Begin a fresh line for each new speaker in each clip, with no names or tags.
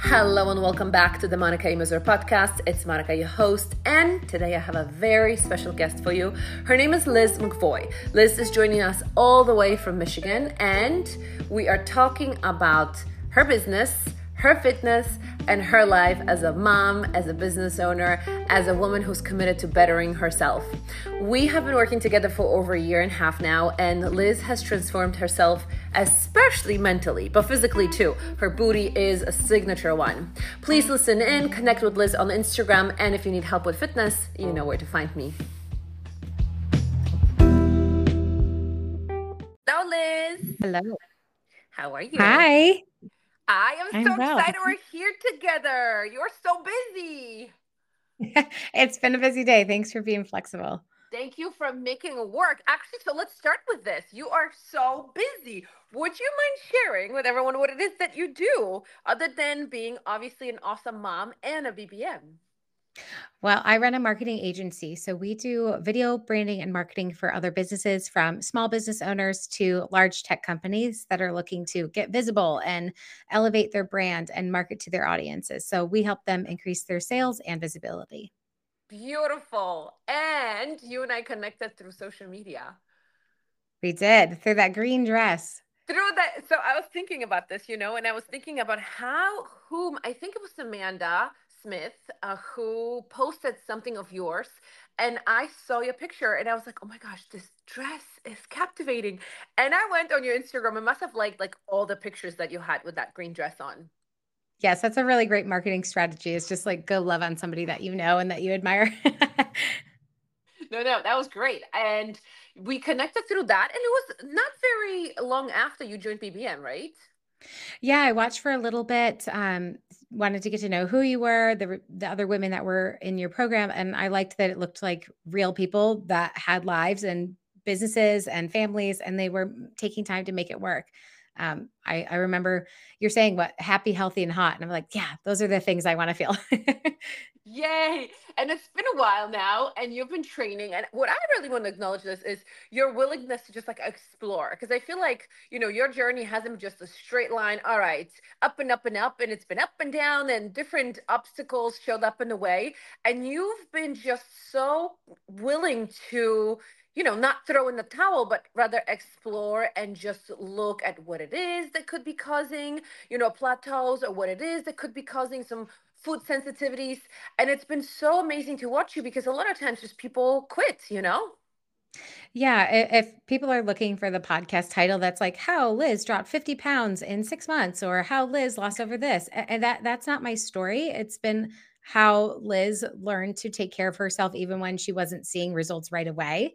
Hello and welcome back to the Monica Imazur podcast. It's Monica, your host, and today I have a very special guest for you. Her name is Liz McVoy. Liz is joining us all the way from Michigan, and we are talking about her business, her fitness, and her life as a mom, as a business owner, as a woman who's committed to bettering herself. We have been working together for over a year and a half now, and Liz has transformed herself, especially mentally, but physically too. Her booty is a signature one. Please listen in, connect with Liz on Instagram, and if you need help with fitness, you know where to find me. Hello, Liz.
Hello.
How are you?
Hi.
I am
I'm
so
well.
excited we're here together. You're so busy.
It's been a busy day. Thanks for being flexible.
Thank you for making it work. Actually, so let's start with this. You are so busy. Would you mind sharing with everyone what it is that you do, other than being obviously an awesome mom and a BBM?
Well, I run a marketing agency. So we do video branding and marketing for other businesses, from small business owners to large tech companies that are looking to get visible and elevate their brand and market to their audiences. So we help them increase their sales and visibility.
Beautiful. And you and I connected through social media.
We did, through that green dress.
Through that, so I was thinking about this, and I was thinking about whom I think it was Amanda Smith, who posted something of yours, and I saw your picture, and I was like, oh my gosh, this dress is captivating. And I went on your Instagram and must have liked like all the pictures that you had with that green dress on.
Yes, that's a really great marketing strategy. It's just like go love on somebody that you know and that you admire.
No, that was great. And we connected through that, and it was not very long after you joined BBM, right?
Yeah, I watched for a little bit, wanted to get to know who you were, the other women that were in your program, and I liked that it looked like real people that had lives and businesses and families, and they were taking time to make it work. I remember you're saying what happy, healthy, and hot, and I'm like, yeah, those are the things I want to feel.
Yay. And it's been a while now, and you've been training. And what I really want to acknowledge this is your willingness to just like explore. Because I feel like, your journey hasn't been just a straight line. All right, up and up and up. And it's been up and down, and different obstacles showed up in the way. And you've been just so willing to, not throw in the towel, but rather explore and just look at what it is that could be causing, plateaus, or what it is that could be causing some food sensitivities. And it's been so amazing to watch you, because a lot of times just people quit.
Yeah, if people are looking for the podcast title that's like how Liz dropped 50 pounds in 6 months or how Liz lost over this, and that's not my story. It's been how Liz learned to take care of herself even when she wasn't seeing results right away,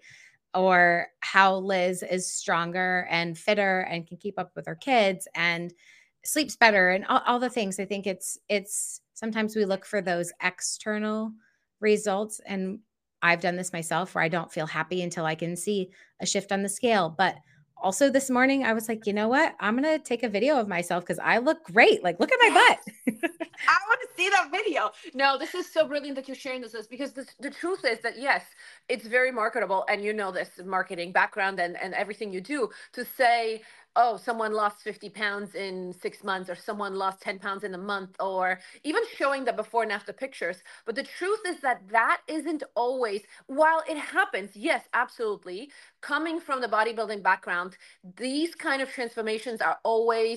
or how Liz is stronger and fitter and can keep up with her kids and sleeps better and all the things. I think it's sometimes we look for those external results, and I've done this myself where I don't feel happy until I can see a shift on the scale. But also this morning I was like, you know what? I'm going to take a video of myself because I look great. Like, look at my
Yes.
butt.
I want to see that video. No, this is so brilliant that you're sharing this, because the truth is that, yes, it's very marketable. And this marketing background and everything you do to say, oh, someone lost 50 pounds in 6 months, or someone lost 10 pounds in a month, or even showing the before and after pictures. But the truth is that that isn't always, while it happens, yes, absolutely. Coming from the bodybuilding background, these kind of transformations are always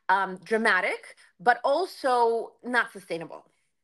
dramatic, but also not sustainable.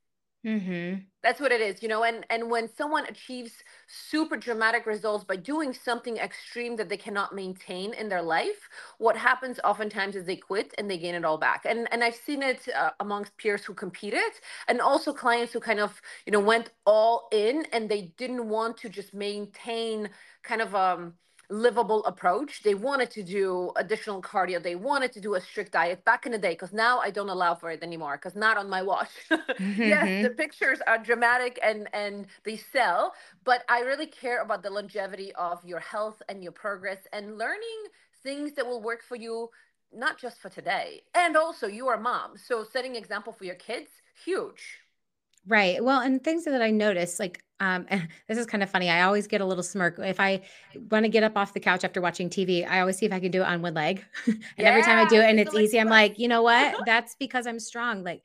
Mm-hmm.
That's what it is. And when someone achieves super dramatic results by doing something extreme that they cannot maintain in their life, what happens oftentimes is they quit and they gain it all back. And I've seen it amongst peers who competed, and also clients who kind of, went all in, and they didn't want to just maintain kind of livable approach. They wanted to do additional cardio. They wanted to do a strict diet back in the day, because now I don't allow for it anymore, because not on my watch. Yes, the
Mm-hmm.
pictures are dramatic and they sell, but I really care about the longevity of your health and your progress, and learning things that will work for you, not just for today. And also, you are a mom, so setting example for your kids, huge.
Right. Well, and things that I notice, like, this is kind of funny. I always get a little smirk if I want to get up off the couch after watching TV. I always see if I can do it on one leg, and every time I do
Yes,
it and
it's
it's
the leg
easy, I'm
press.
like, you know what? That's because I'm strong. Like,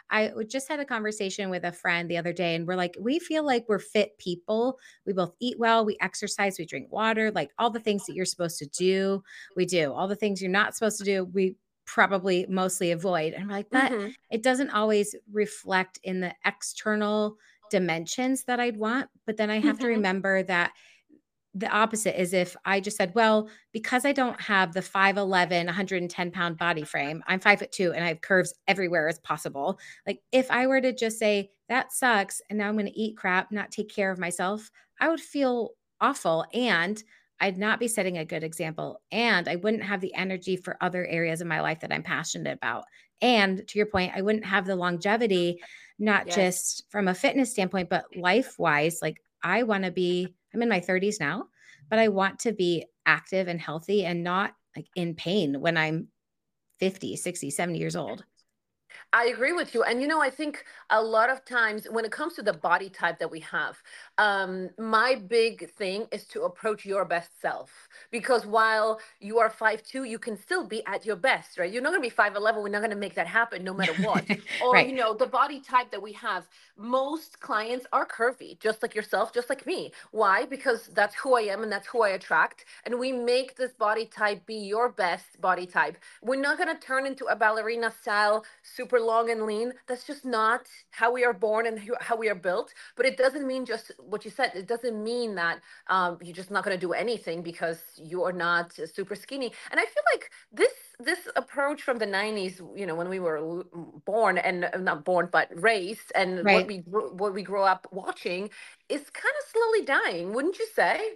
just had a conversation with a friend the other day, and we're like, we feel like we're fit people. We both eat well, we exercise, we drink water, like all the things that you're supposed to do, we do. All the things you're not supposed to do, we probably mostly avoid. And we're like, but
Hmm.
it doesn't always reflect in the external dimensions that I'd want. But then I have to
Hmm.
remember that the opposite is if I just said, well, because I don't have the 5'11", 110-pound body frame, I'm 5'2", and I have curves everywhere as possible. Like if I were to just say, that sucks, and now I'm going to eat crap, not take care of myself, I would feel awful. And I'd not be setting a good example. And I wouldn't have the energy for other areas of my life that I'm passionate about. And to your point, I wouldn't have the longevity, not
Yes.
just from a fitness standpoint, but life wise. Like I want to be, I'm in my 30s now, but I want to be active and healthy and not like in pain when I'm 50, 60, 70 years old.
I agree with you. And I think a lot of times when it comes to the body type that we have, my big thing is to approach your best self. Because while you are 5'2", you can still be at your best, right? You're not going to be 5'11". We're not going to make that happen no matter what. Or,
Right.
the body type that we have, most clients are curvy, just like yourself, just like me. Why? Because that's who I am and that's who I attract. And we make this body type be your best body type. We're not going to turn into a ballerina style, super long and lean. That's just not how we are born and how we are built. But it doesn't mean just what you said. It doesn't mean that you're just not going to do anything because you are not super skinny. And I feel like this approach from the 90s, when we were born and not born but raised, and what
Right.
we grew up watching, is kind of slowly dying, wouldn't you say?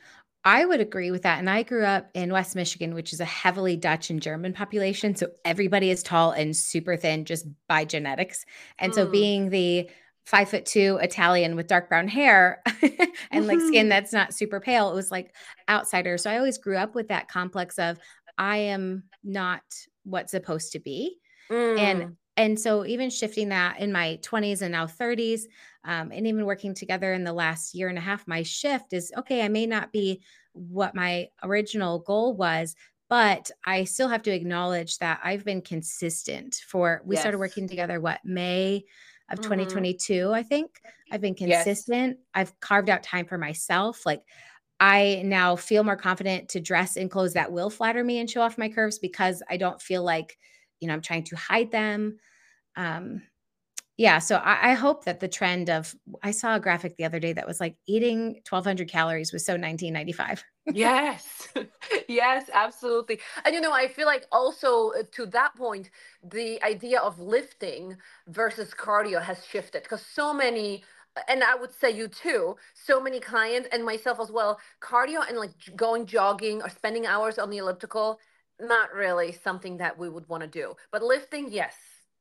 I would agree with that. And I grew up in West Michigan, which is a heavily Dutch and German population. So everybody is tall and super thin just by genetics. And so
Mm.
being the 5'2" Italian with dark brown hair and like skin that's not super pale, it was like outsider. So I always grew up with that complex of I am not what's supposed to be. And
Mm.
and so even shifting that in my 20s and now 30s, and even working together in the last year and a half, my shift is okay. I may not be what my original goal was, but I still have to acknowledge that I've been consistent for, we started
Yes.
working together, what, May of
Mm-hmm.
2022, I think. I've been
Yes.
consistent. I've carved out time for myself. Like I now feel more confident to dress in clothes that will flatter me and show off my curves because I don't feel like, I'm trying to hide them. Um, yeah, so I hope that the trend of, I saw a graphic the other day that was like eating 1,200 calories was so 1995.
Yes. Yes, absolutely. And I feel like also, to that point, the idea of lifting versus cardio has shifted, because so many, and I would say you too, so many clients and myself as well, cardio and like going jogging or spending hours on the elliptical, not really something that we would want to do. But lifting, yes.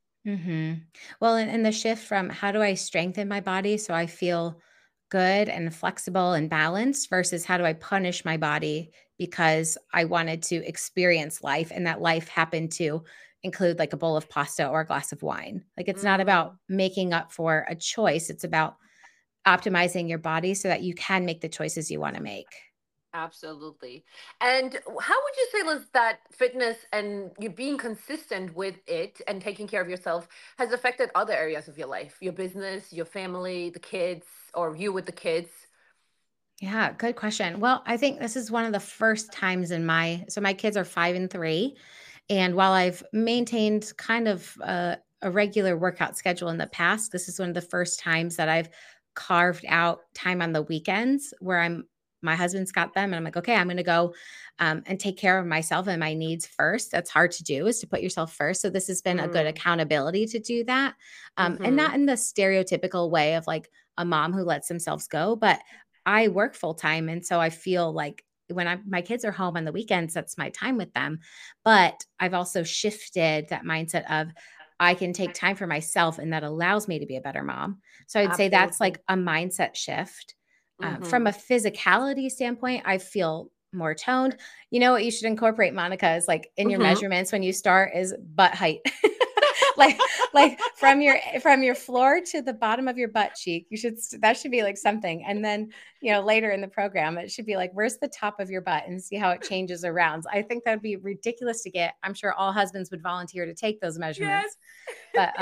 Well, and the shift from how do I strengthen my body so I feel good and flexible and balanced versus how do I punish my body because I wanted to experience life and that life happened to include like a bowl of pasta or a glass of wine. Like it's not about
Mm.
making up for a choice, it's about optimizing your body so that you can make the choices you want to make.
Absolutely. And how would you say, Liz, that fitness and you being consistent with it and taking care of yourself has affected other areas of your life, your business, your family, the kids, or you with the kids?
Yeah, good question. Well, I think this is one of the first times in my kids are 5 and 3. And while I've maintained kind of a regular workout schedule in the past, this is one of the first times that I've carved out time on the weekends where my husband's got them and I'm like, okay, I'm going to go and take care of myself and my needs first. That's hard to do is to put yourself first. So this has been a good
Mm.
accountability to do that. And
Mm-hmm.
not in the stereotypical way of like a mom who lets themselves go, but I work full time. And so I feel like when my kids are home on the weekends, that's my time with them. But I've also shifted that mindset of I can take time for myself and that allows me to be a better mom. So I'd say that's
Absolutely.
like a mindset shift. From
Mm-hmm.
a physicality standpoint, I feel more toned. You know what you should incorporate, Monica, is like in your
Mm-hmm.
measurements when you start is butt height. like from your floor to the bottom of your butt cheek. That should be like something. And then, later in the program, it should be like, where's the top of your butt, and see how it changes around. I think that'd be ridiculous to get. I'm sure all husbands would volunteer to take those
Yes.
measurements. But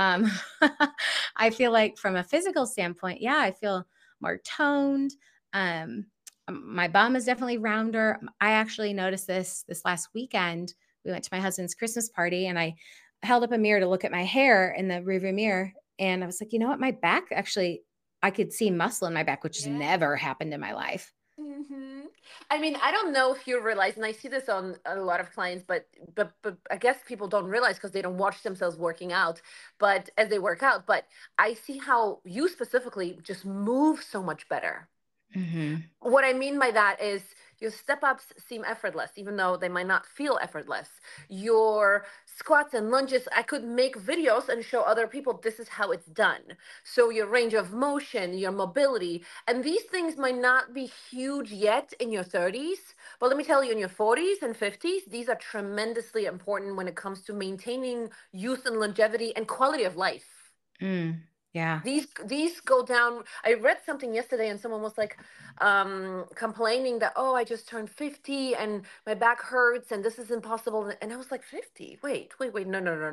I feel like from a physical standpoint, yeah, I feel more toned. Um, my bum is definitely rounder. I actually noticed this last weekend. We went to my husband's Christmas party, and I held up a mirror to look at my hair in the rearview mirror, and I was like, you know what, my back actually, I could see muscle in my back, which has
Yes.
never happened in my life.
Hmm. I mean, I don't know if you realize, and I see this on a lot of clients, but I guess people don't realize because they don't watch themselves working out. But as they work out, but I see how you specifically just move so much better.
Hmm.
What I mean by that is your step ups seem effortless, even though they might not feel effortless. Your squats and lunges, I could make videos and show other people this is how it's done. So your range of motion, your mobility, and these things might not be huge yet in your 30s, but let me tell you, in your 40s and 50s, these are tremendously important when it comes to maintaining youth and longevity and quality of life.
Mm, yeah.
These go down. I read something yesterday and someone was like complaining that, oh, I just turned 50 and my back hurts and this is impossible. And I was like, 50, wait,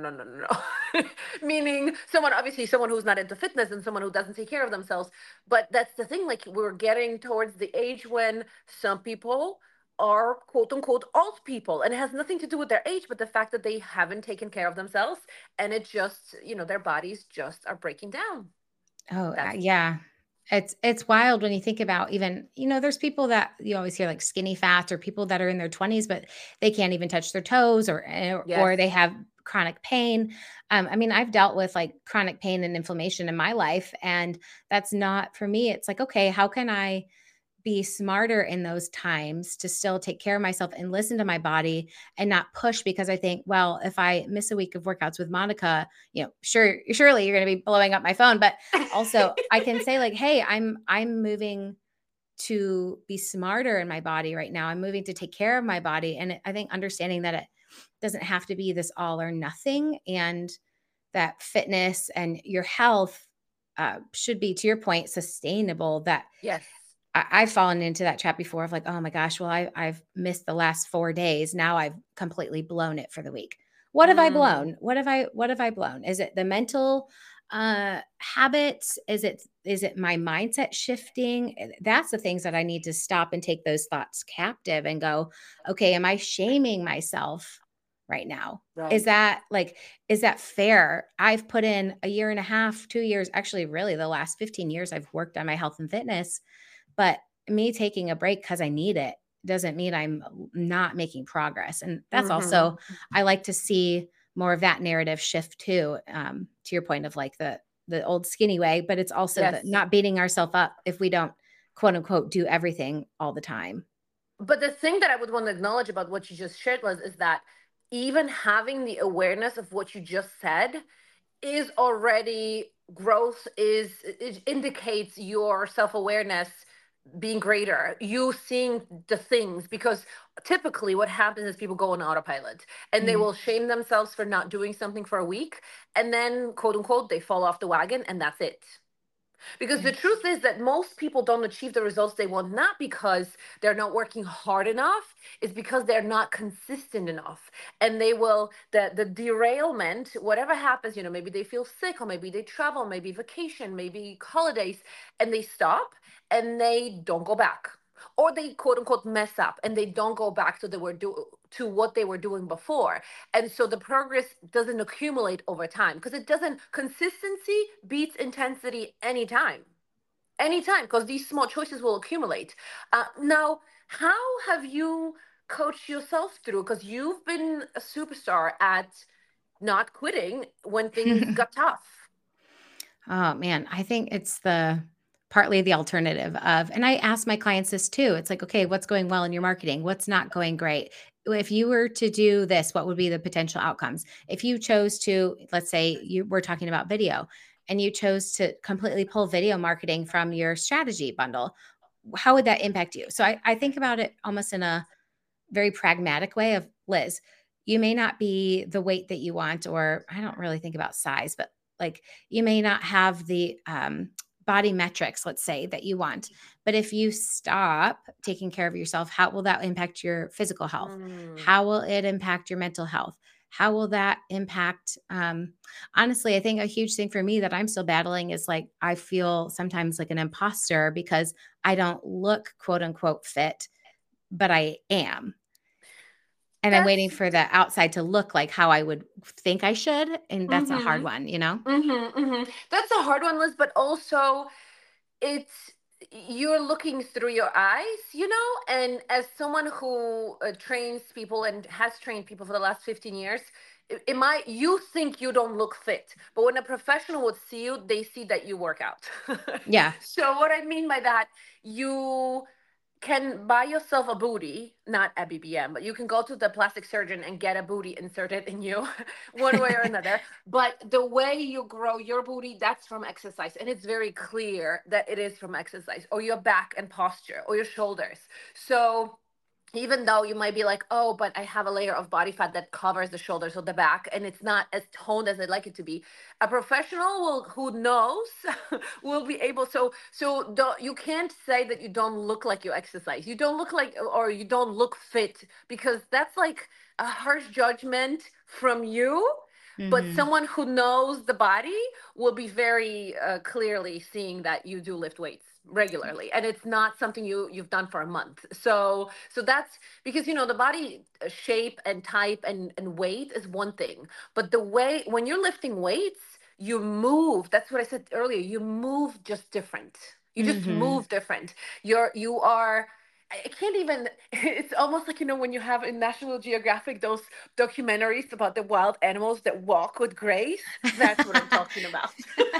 no. Meaning someone, obviously someone who's not into fitness and someone who doesn't take care of themselves. But that's the thing, like we're getting towards the age when some people are quote unquote old people, and it has nothing to do with their age but the fact that they haven't taken care of themselves, and it just, their bodies just are breaking down.
Oh,
That's
yeah. It's wild when you think about, even, there's people that you always hear like skinny fats, or people that are in their 20s, but they can't even touch their toes, or
yes.
they have chronic pain. I mean, I've dealt with like chronic pain and inflammation in my life, and that's not for me. It's like, okay, how can I be smarter in those times to still take care of myself and listen to my body, and not push because I think, well, if I miss a week of workouts with Monica, surely you're going to be blowing up my phone. But also I can say like, hey, I'm moving to be smarter in my body right now. I'm moving to take care of my body. And I think understanding that it doesn't have to be this all or nothing, and that fitness and your health should be, to your point, sustainable. That
Yes.
I've fallen into that trap before of like, oh my gosh, well, I've missed the last 4 days. Now I've completely blown it for the week. What have I
Mm.
blown? What have I blown? Is it the mental habits? Is it my mindset shifting? That's the things that I need to stop and take those thoughts captive and go, okay, am I shaming myself right now? Is
Right.
that like, is that fair? I've put in a year and a half, 2 years, actually, really the last 15 years, I've worked on my health and fitness, but me taking a break because I need it doesn't mean I'm not making progress. And that's
Hmm.
also, I like to see more of that narrative shift too, to your point of like the old skinny way, but it's also the
Yes.
not beating ourselves up if we don't, quote unquote, do everything all the time.
But the thing that I would want to acknowledge about what you just shared was is that even having the awareness of what you just said is already growth, is it indicates your self-awareness being greater, you seeing the things, because typically what happens is people go on autopilot and they
Mm,
will shame themselves for not doing something for a week, and then quote unquote they fall off the wagon and that's it. Because
yeah.
the truth is that most people don't achieve the results they want, not because they're not working hard enough, it's because they're not consistent enough. And they will, the derailment, whatever happens, maybe they feel sick, or maybe they travel, maybe vacation, maybe holidays, and they stop and they don't go back. Or they quote unquote mess up and they don't go back to what they were doing before. And so the progress doesn't accumulate over time, because it doesn't. Consistency beats intensity anytime, because these small choices will accumulate. Now, how have you coached yourself through, because you've been a superstar at not quitting when things got tough.
Oh man, I think it's the partly the alternative of, and I ask my clients this too. It's like, okay, what's going well in your marketing? What's not going great? If you were to do this, what would be the potential outcomes? If you chose to, let's say you were talking about video, and you chose to completely pull video marketing from your strategy bundle, how would that impact you? So I think about it almost in a very pragmatic way of, Liz, you may not be the weight that you want, or I don't really think about size, but like you may not have the body metrics, let's say, that you want. But if you stop taking care of yourself, how will that impact your physical health?
Mm.
How will it impact your mental health? How will that impact? Honestly, I think a huge thing for me that I'm still battling is like I feel sometimes like an imposter because I don't look quote unquote fit, but I am. And I'm waiting
That's
for the outside to look like how I would think I should. And that's a hard
mm-hmm,
one, you know?
that's a hard one, Liz, but also it's you're looking through your eyes, and as someone who trains people and has trained people for the last 15 years, it might you think you don't look fit, but when a professional would see you, they see that you work out.
Yeah.
So what I mean by that, you can buy yourself a booty, not a BBM, but you can go to the plastic surgeon and get a booty inserted in you one way or another. But the way you grow your booty, that's from exercise. And it's very clear that it is from exercise, or your back and posture, or your shoulders. So even though you might be like, oh, but I have a layer of body fat that covers the shoulders or the back and it's not as toned as I'd like it to be, a professional will who knows will be able. So you can't say that you don't look like you exercise, you don't look like, or you don't look fit, because that's like a harsh judgment from you. But
Hmm.
someone who knows the body will be very clearly seeing that you do lift weights regularly, and it's not something you've done for a month. So that's because the body shape and type and weight is one thing, but the way when you're lifting weights, you move. That's what I said earlier. You move just different. You just
Hmm.
move different. You are. I can't even. It's almost like when you have in National Geographic those documentaries about the wild animals that walk with grace. That's what I'm talking about.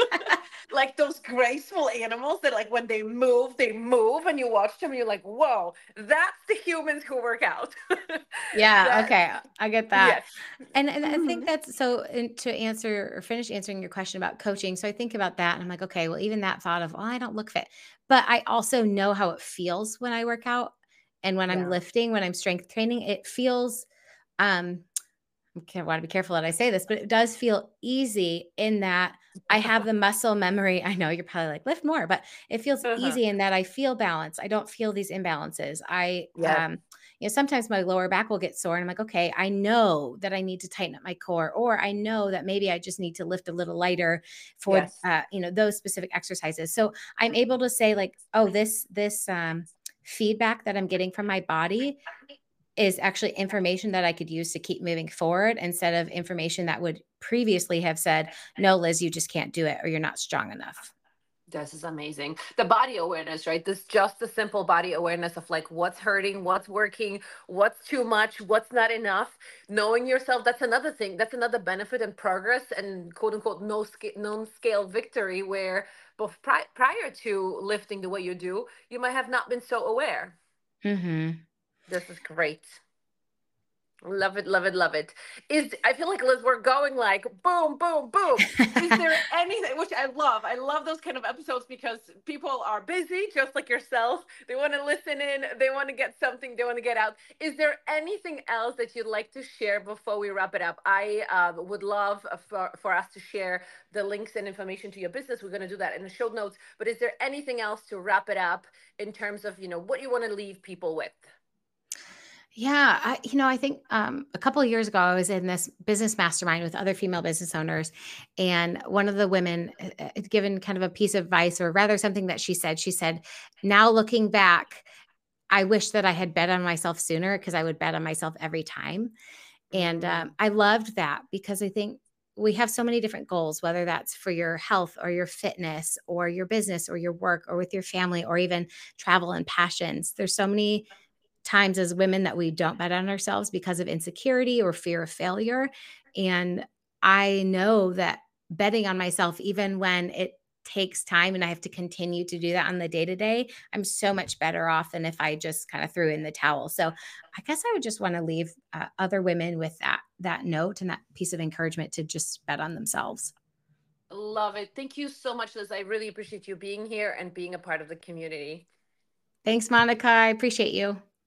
Like those graceful animals that, like, when they move, and you watch them, and you're like, whoa, that's the humans who work out.
Yeah.
That,
Okay. I get that.
yes.
And I think
Mhm.
that's so, and to answer or finish answering your question about coaching. So I think about that and I'm like, okay, well, even that thought of, oh, I don't look fit. But I also know how it feels when I work out and when I'm
Yeah.
lifting, when I'm strength training. It feels, um, I want to be careful that I say this, but it does feel easy in that I have the muscle memory. I know you're probably like, lift more, but it feels
Uh-huh.
easy in that I feel balance. I don't feel these imbalances.
Yeah.
Sometimes my lower back will get sore and I'm like, okay, I know that I need to tighten up my core, or I know that maybe I just need to lift a little lighter for,
Yes.
those specific exercises. So I'm able to say like, oh, this feedback that I'm getting from my body is actually information that I could use to keep moving forward instead of information that would previously have said, "No, Liz, you just can't do it or you're not strong enough."
This is amazing. The body awareness, right? This just the simple body awareness of like what's hurting, what's working, what's too much, what's not enough. Knowing yourself, that's another thing. That's another benefit and progress and quote unquote no scale, known scale victory where prior to lifting the way you do, you might have not been so aware.
Mhm.
This is great. Love it, love it, love it. I feel like, Liz, we're going like boom, boom, boom. Is there anything which I love? I love those kind of episodes because people are busy, just like yourself. They want to listen in, they want to get something, they want to get out. Is there anything else that you'd like to share before we wrap it up? I would love for us to share the links and information to your business. We're going to do that in the show notes. But is there anything else to wrap it up in terms of what you want to leave people with?
Yeah, I think a couple of years ago, I was in this business mastermind with other female business owners, and one of the women had given kind of a piece of advice, or rather, something that she said, "Now looking back, I wish that I had bet on myself sooner because I would bet on myself every time." And
Mm,
I loved that because I think we have so many different goals, whether that's for your health or your fitness or your business or your work or with your family or even travel and passions. There's so many times as women that we don't bet on ourselves because of insecurity or fear of failure. And I know that betting on myself, even when it takes time and I have to continue to do that on the day to day, I'm so much better off than if I just kind of threw in the towel. So I guess I would just want to leave other women with that note and that piece of encouragement to just bet on themselves.
love it. Thank you so much, Liz. I really appreciate you being here and being a part of the community.
Thanks, Monica. I appreciate you.